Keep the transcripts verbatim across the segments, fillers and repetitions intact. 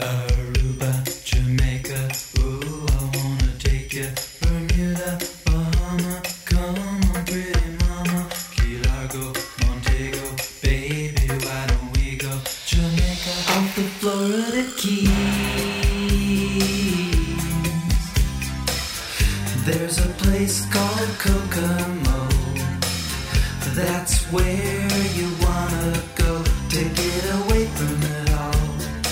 Aruba, Jamaica, ooh, I wanna take you. Bermuda, Bahama, come on, pretty mama. Key Largo, Montego, baby, why don't we go? Jamaica, off the Florida Keys. There's a place called Kokomo. That's where you wanna go to get away from it all.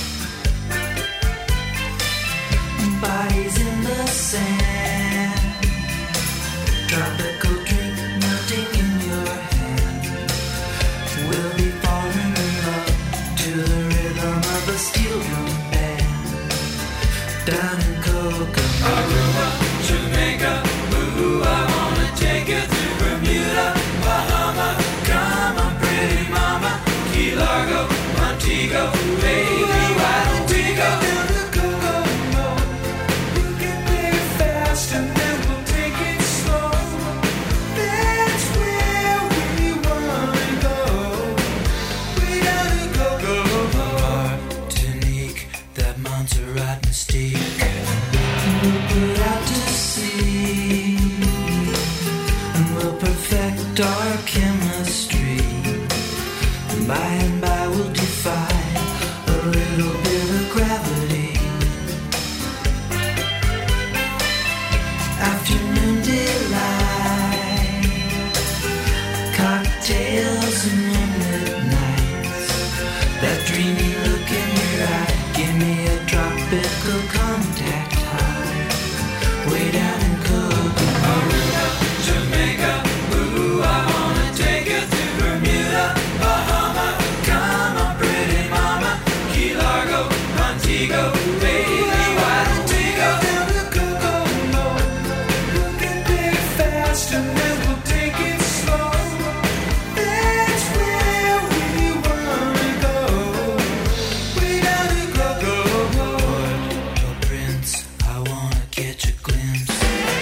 Bodies in the sand, tropical drink melting in your hand. We'll be falling in love to the rhythm of a steel drum band. Down in Kokomo, Aruba, Jamaica, ooh, I wanna take you to Bermuda, Bahama, come on, pretty mama. Key Largo, Montego, baby, why don't we go? And then we'll take it slow. That's where we wanna go. We gotta go, go, go. Martinique, that Montserrat mystique. We'll put out to sea, and we'll perfect our chemistry. And by and by we'll defy a little bit of gravity. Afternoon delight, cocktails and moonlit nights. That dreamy look in your eye, give me a tropical contact high. Way down in Kokomo, Aruba, Jamaica, ooh, I wanna take you to Bermuda, Bahama, come on, pretty mama. Key Largo, Montego, baby, why don't we go? And then we'll take it slow. That's where we wanna go. We gotta go, go, go. Oh, Prince, I wanna catch a glimpse.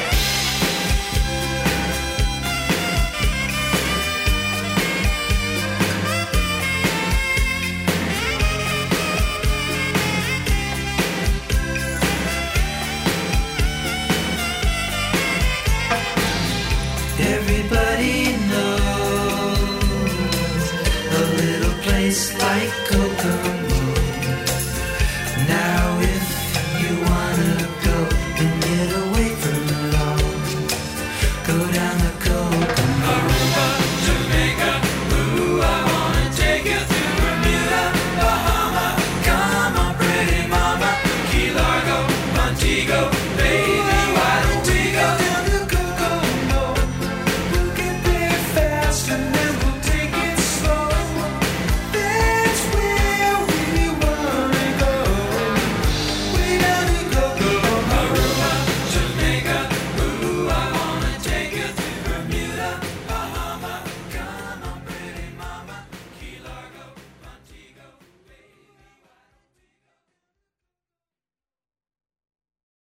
Everybody knows a little place like Kokomo.